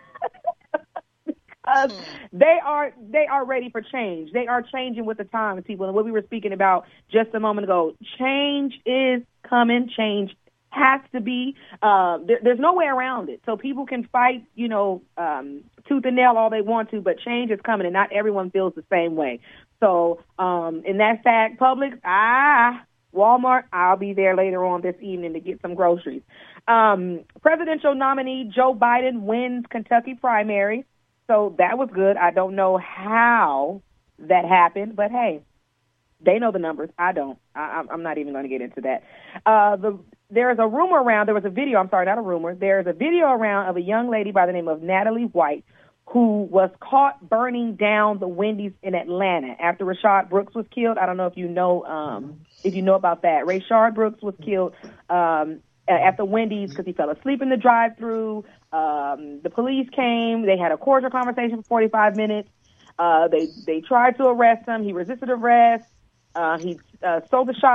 because they are ready for change. They are changing with the times, people. And what we were speaking about just a moment ago, change is coming. Change has to be. There's no way around it. So people can fight, tooth and nail all they want to, but change is coming, and not everyone feels the same way. So in that fact, Publix, Walmart, I'll be there later on this evening to get some groceries. Presidential nominee Joe Biden wins Kentucky primary. So that was good. I don't know how that happened, but hey, they know the numbers. I don't. I'm not even going to get into that. There's a rumor around. There was a video. I'm sorry, not a rumor. There's a video around of a young lady by the name of Natalie White who was caught burning down the Wendy's in Atlanta after Rayshard Brooks was killed. I don't know if you know about that. Rayshard Brooks was killed at the Wendy's because he fell asleep in the drive-thru. The police came. They had a cordial conversation for 45 minutes. They tried to arrest him. He resisted arrest. He sold the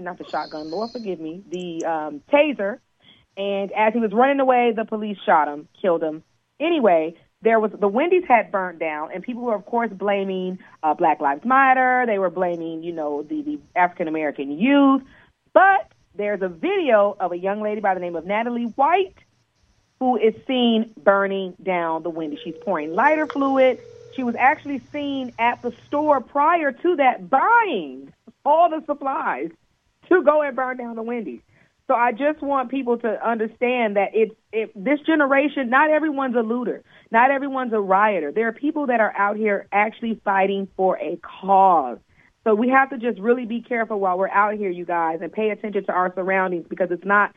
taser. And as he was running away, the police shot him, killed him. Anyway, the Wendy's had burnt down, and people were, of course, blaming Black Lives Matter. They were blaming, the African-American youth. But there's a video of a young lady by the name of Natalie White who is seen burning down the Wendy's. She's pouring lighter fluid. She was actually seen at the store prior to that buying all the supplies to go and burn down the Wendy's. So I just want people to understand that this generation, not everyone's a looter. Not everyone's a rioter. There are people that are out here actually fighting for a cause. So we have to just really be careful while we're out here, you guys, and pay attention to our surroundings, because it's not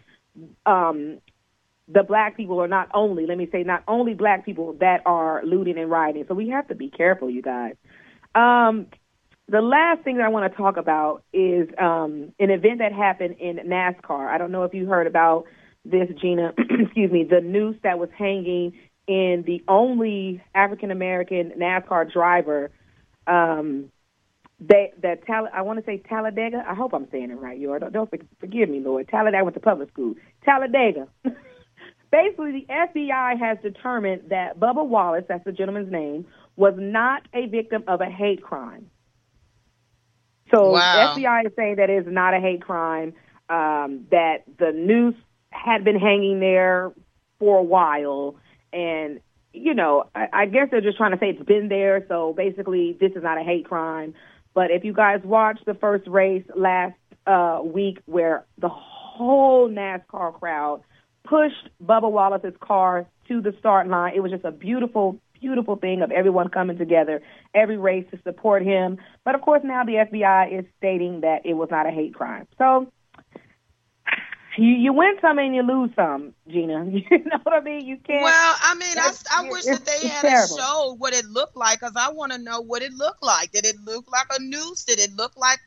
the black people, or not only black people that are looting and rioting. So we have to be careful, you guys. The last thing that I want to talk about is an event that happened in NASCAR. I don't know if you heard about this, Gina. Excuse me. The noose that was hanging in the only African-American NASCAR driver, I want to say Talladega. I hope I'm saying it right, don't forgive me, Lord. Talladega, I went to public school. Talladega. Basically, the FBI has determined that Bubba Wallace, that's the gentleman's name, was not a victim of a hate crime. So wow. The FBI is saying that it is not a hate crime, that the noose had been hanging there for a while. And, I guess they're just trying to say it's been there. So basically, this is not a hate crime. But if you guys watched the first race last week, where the whole NASCAR crowd pushed Bubba Wallace's car to the start line, it was just a beautiful, beautiful thing of everyone coming together, every race to support him. But, of course, now the FBI is stating that it was not a hate crime. So you win some and you lose some, Gina. You know what I mean? You can't. Well, I mean, I wish that they had showed what it looked like, because I want to know what it looked like. Did it look like a noose? Did it look like,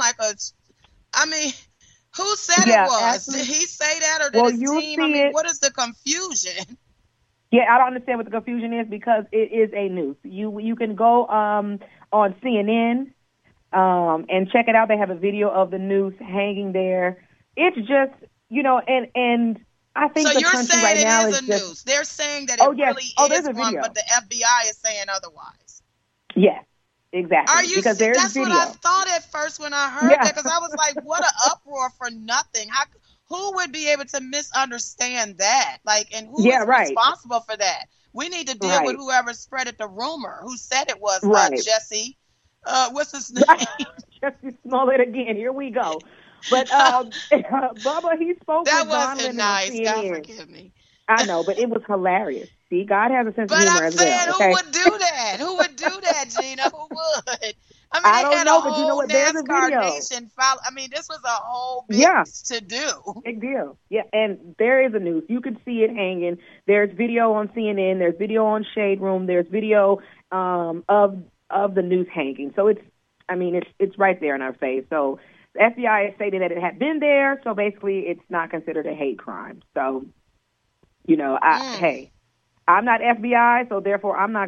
who said it was? Actually, did he say that, or did his team? What is the confusion? Yeah, I don't understand what the confusion is, because it is a noose. You can go on CNN and check it out. They have a video of the noose hanging there. It's just, and I think so the country right now is a noose. They're saying that it really is one, but the FBI is saying otherwise. Yes. Exactly. Are you? Because there's That's video. what I thought at first when I heard that, because I was like, "What an uproar for nothing!" Who would be able to misunderstand that? Like, and who is responsible for that? We need to deal with whoever spread it the rumor. Who said it was Jesse? What's his name? Jesse Smollett again. Here we go. But Bubba, he spoke that with Don wasn't Lemon nice. on CNN. God forgive me. I know, but it was hilarious. See, God has a sense of humor as well. But I'm saying, who would do that? Who would do that, Gina? Who would? I mean, I don't know, but you know what? There's a video. Nation follow. I mean, this was a whole big to do. Big deal. Yeah, and there is a news. You can see it hanging. There's video on CNN. There's video on Shade Room. There's video of the noose hanging. So it's right there in our face. So the FBI has stated that it had been there. So basically, it's not considered a hate crime. So, hey, I'm not FBI, so therefore I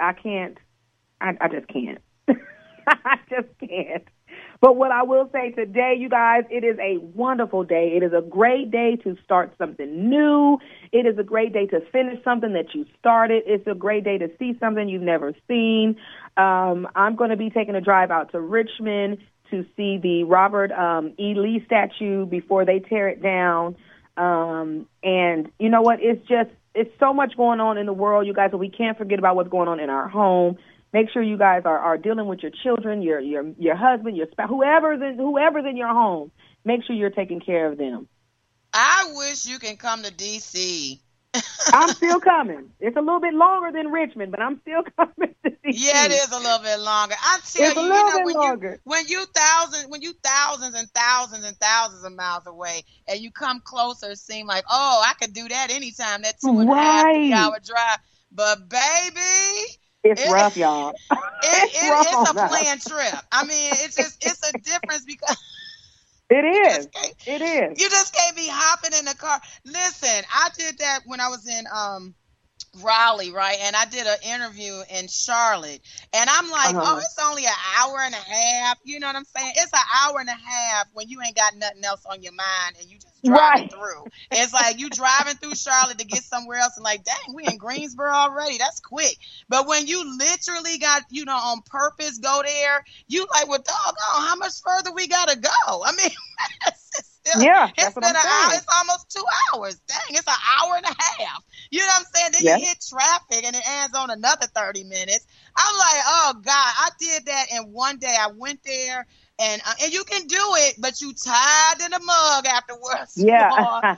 just can't. I just can't. But what I will say today, you guys, it is a wonderful day. It is a great day to start something new. It is a great day to finish something that you started. It's a great day to see something you've never seen. I'm going to be taking a drive out to Richmond to see the Robert E. Lee statue before they tear it down. And you know what? It's so much going on in the world, you guys, and we can't forget about what's going on in our home. Make sure you guys are dealing with your children, your husband, your spouse, whoever's in your home. Make sure you're taking care of them. I wish you can come to D.C. I'm still coming. It's a little bit longer than Richmond, but I'm still coming to D.C. Yeah, it is a little bit longer. I tell you, when you thousands and thousands and thousands of miles away, and you come closer, it seems like, oh, I could do that anytime. That 2.5 3-hour drive, but baby. It's rough, y'all. It's a planned trip. I mean, it's a difference because it is. You just can't be hopping in the car. Listen, I did that when I was in Raleigh, right? And I did an interview in Charlotte, and I'm like, oh, it's only an hour and a half. You know what I'm saying? It's an hour and a half when you ain't got nothing else on your mind and you just driving through. It's like you driving through Charlotte to get somewhere else, and like, dang, we in Greensboro already. That's quick. But when you literally got, on purpose go there, you like, well, doggone, how much further we gotta go? I mean, it's been an hour. It's almost 2 hours. Dang, it's an hour and a half. You know what I'm saying? Then you hit traffic and it adds on another 30 minutes. I'm like, oh God, I did that in one day. I went there and you can do it, but you tied in a mug afterwards. Yeah.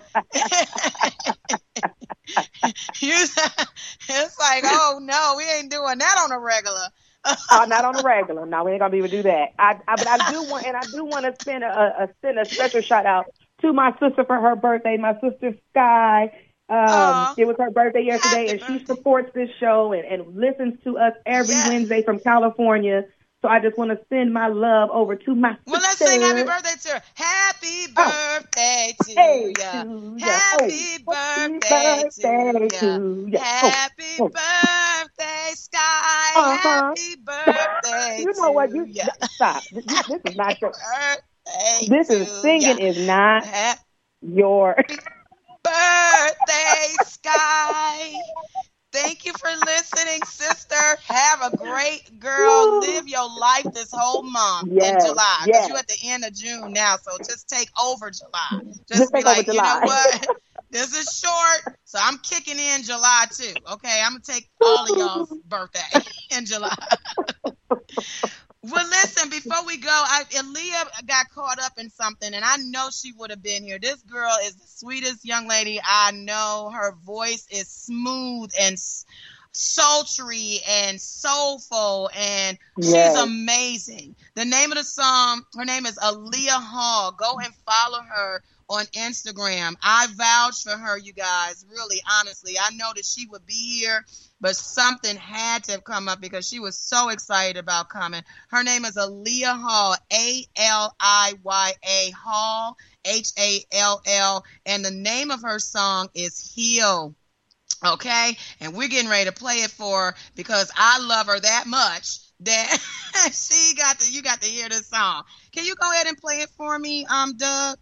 It's like, oh no, we ain't doing that on a regular. Not on the regular. No, we ain't gonna be able to do that. But I do want to send a special shout out to my sister for her birthday. My sister Sky. It was her birthday yesterday, and she supports this show and listens to us every Wednesday from California. So I just want to send my love over to my sister. Well, let's sing happy birthday to her. Happy birthday to you. Happy birthday to you. Happy birthday, Sky. Happy birthday You know what? You stop. This is not your birthday. This is singing is not your birthday, Sky. Thank you for listening, sister. Have a great girl. Live your life this whole month in July. Because you're at the end of June now, so just take over July. Just be like, you know what? This is short, so I'm kicking in July too. Okay, I'm going to take all of y'all's birthday in July. Well, listen, before we go, Aaliyah got caught up in something, and I know she would have been here. This girl is the sweetest young lady I know. Her voice is smooth and sultry and soulful, and she's amazing. The name of the song, her name is Aaliyah Hall. Go and follow her on Instagram. I vouch for her, you guys. Really, honestly, I know that she would be here, but something had to have come up because she was so excited about coming. Her name is Aaliyah Hall, Aliya Hall, Hall, and the name of her song is Heal. Okay, and we're getting ready to play it for her because I love her that much that you got to hear this song. Can you go ahead and play it for me, Doug?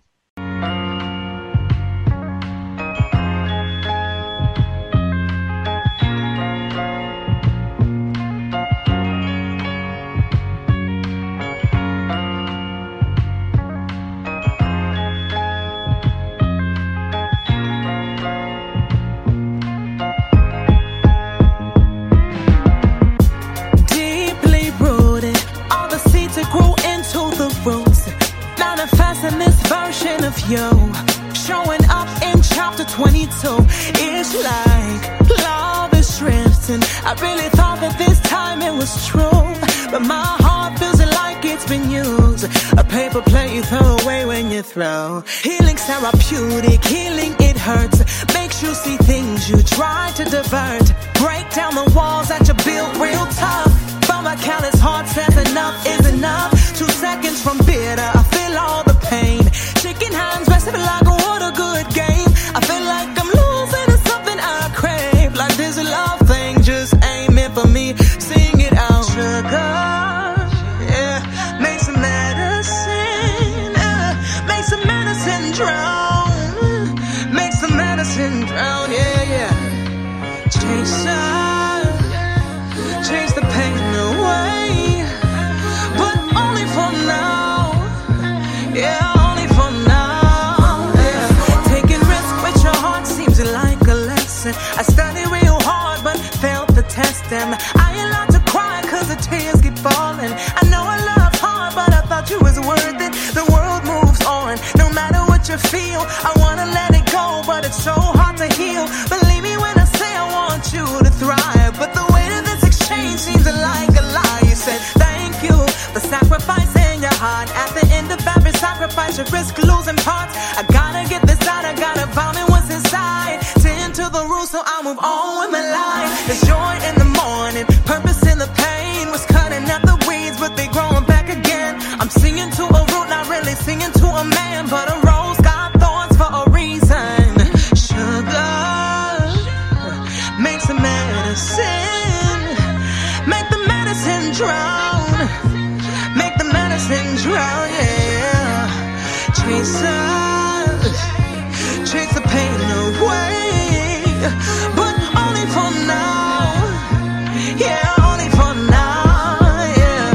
of you showing up in chapter 22. It's like love is drifting. I really thought that this time it was true, but my heart feels like it's been used. A paper plate you throw away when you throw. Healing's therapeutic, healing it hurts. Makes you see things you try to divert. Break down the walls that you built real tough. But my callous heart says enough is enough. 2 seconds from bitter, I feel all the pain. Shaking hands, resting like what a good game. I feel like I'm losing to something I crave. Like this love thing just ain't meant for me. Sing it out. Sugar, yeah, make some medicine. Make some medicine drown. Make some medicine drown, yeah, yeah. Chase the pain away, but only for now. Yeah, only for now. Yeah. Taking risks with your heart seems like a lesson. I studied real hard, but failed the test. And I ain't allowed to cry 'cause the tears keep falling. I know I love hard, but I thought you was worth it. The world moves on, no matter what you feel. I wanna let it go, but it's so hard to heal. Believe me when I say I want you to thrive, but the weight of this exchange seems like a lie. You said thank you for sacrificing your heart. At the end of every sacrifice, you risk losing parts. I gotta get this out, I gotta vomit what's inside. Tend to the rules, so I move on with my life. There's joy in the morning, purpose in the pain. Was cutting at the weeds, but they growing back again. I'm singing to a root, not really singing to a man, but a rose got thorns for a reason. Sugar, make some medicine. Make the medicine drown. Make the medicine drown, yeah. Chase the pain away, but only for now. Yeah, only for now, yeah.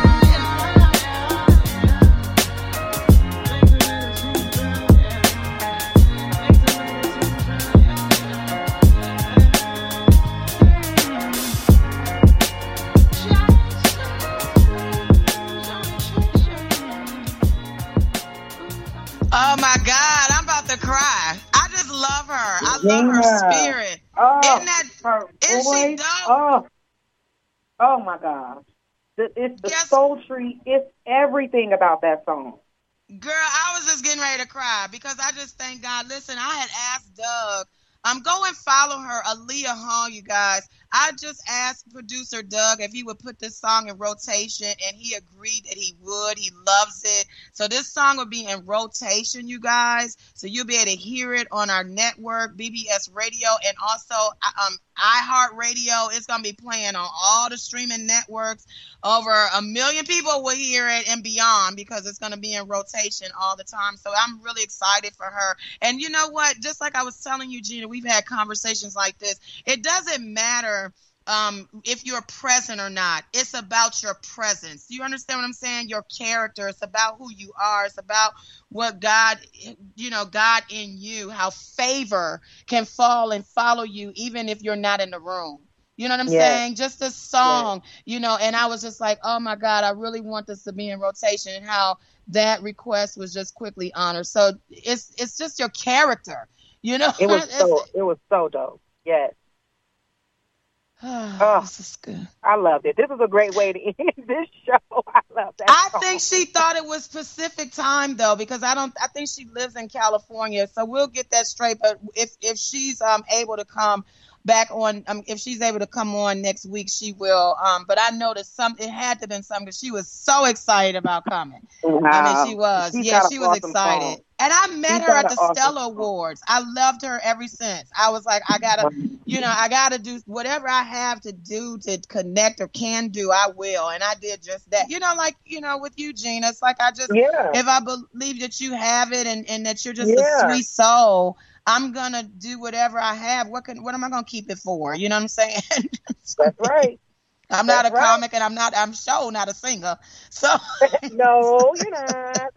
Oh my God, I'm about to cry. I just love her. I love her spirit. Oh, Isn't she dope? Oh my God. It's the sultry. It's everything about that song. Girl, I was just getting ready to cry because I just thank God. Listen, I had asked Doug, go and follow her, Aaliyah Hall, you guys. I just asked producer Doug if he would put this song in rotation, and he agreed that he would. He loves it. So this song will be in rotation, you guys. So you'll be able to hear it on our network, BBS Radio, and also iHeartRadio. It's going to be playing on all the streaming networks. Over 1 million people will hear it and beyond because it's going to be in rotation all the time. So I'm really excited for her. And you know what? Just like I was telling you, Gina, we've had conversations like this. It doesn't matter if you're present or not. It's about your presence. Do you understand what I'm saying? Your character. It's about who you are. It's about what God in you, how favor can fall and follow you even if you're not in the room. You know what I'm saying? Just this song, and I was just like, oh my God, I really want this to be in rotation, and how that request was just quickly honored. So it's just your character, It was so dope. Yes. This is good. I loved it. This is a great way to end this show. I love that. I think she thought it was Pacific time though, because I think she lives in California. So we'll get that straight. But if she's able to come back on, if she's able to come on next week, she will. But I noticed it had to have been something, because she was so excited about coming. Wow. I mean, she was. She was excited. Song. And I met her at the Stella Awards. I loved her ever since. I was like, I gotta do whatever I have to do to connect or can do, I will. And I did just that. With you, Gina, it's like if I believe that you have it and that you're just a sweet soul, I'm gonna do whatever I have. What am I gonna keep it for? You know what I'm saying? That's right. I'm not a comic, and I'm sure not a singer. So no, you're not.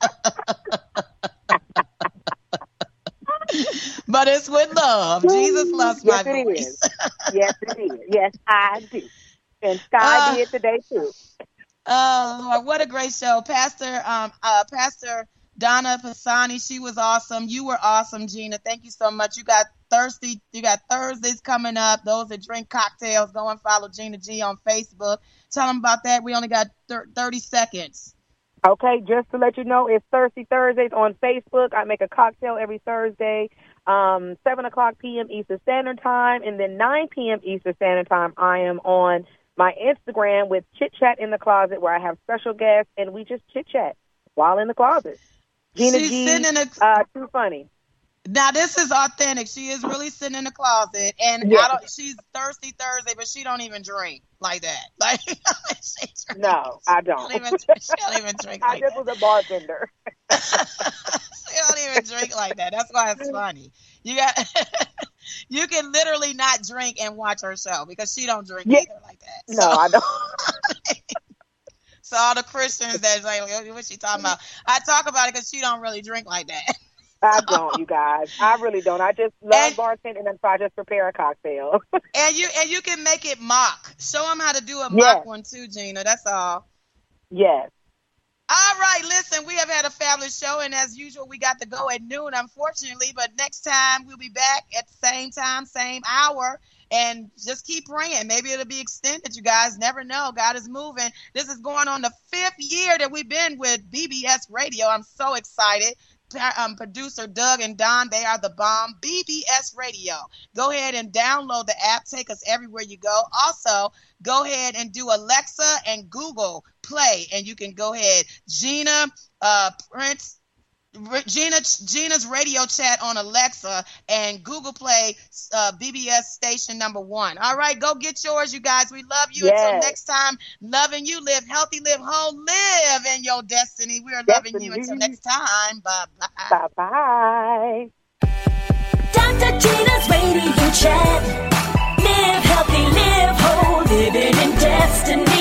But it's with love. Jesus loves my voice. Yes, it is. Yes, I do. And Sky did today too. Oh Lord, what a great show, Pastor Donna Pisani, she was awesome. You were awesome, Gina. Thank you so much. You got Thursdays coming up. Those that drink cocktails, go and follow Gina G on Facebook. Tell them about that. We only got 30 seconds. Okay, just to let you know, it's Thirsty Thursdays on Facebook. I make a cocktail every Thursday, 7 o'clock p.m. Eastern Standard Time, and then 9 p.m. Eastern Standard Time, I am on my Instagram with Chit Chat in the Closet, where I have special guests, and we just chit-chat while in the closet. Gina G, too funny. Now, this is authentic. She is really sitting in the closet, and she's Thirsty Thursday, but she don't even drink like that. Like, no, I don't. She don't even drink like that. I just was a bartender. She don't even drink like that. That's why it's funny. You can literally not drink and watch her show because she don't drink either like that. No, I don't. So all the Christians that's like, what's she talking about? I talk about it because she don't really drink like that. I don't, you guys. I really don't. I just love bartending, and so I just prepare a cocktail. and you can make it mock. Show them how to do a mock one too, Gina. That's all. Yes. All right, listen, we have had a fabulous show, and as usual, we got to go at noon, unfortunately, but next time we'll be back at the same time, same hour, and just keep praying. Maybe it'll be extended, you guys. Never know. God is moving. This is going on the 5th year that we've been with BBS Radio. I'm so excited. Producer Doug and Don, they are the bomb. BBS Radio. Go ahead and download the app. Take us everywhere you go. Also, go ahead and do Alexa and Google Play, and you can go ahead. Gina Prince. Gina's radio chat on Alexa and Google Play BBS station number 1. All right, go get yours, you guys. We love you. Until next time, loving you. Live healthy, live whole, live in your destiny. We are loving you. Until next time, bye-bye. Bye-bye. Dr. Gina's radio chat. Live healthy, live whole, living in destiny.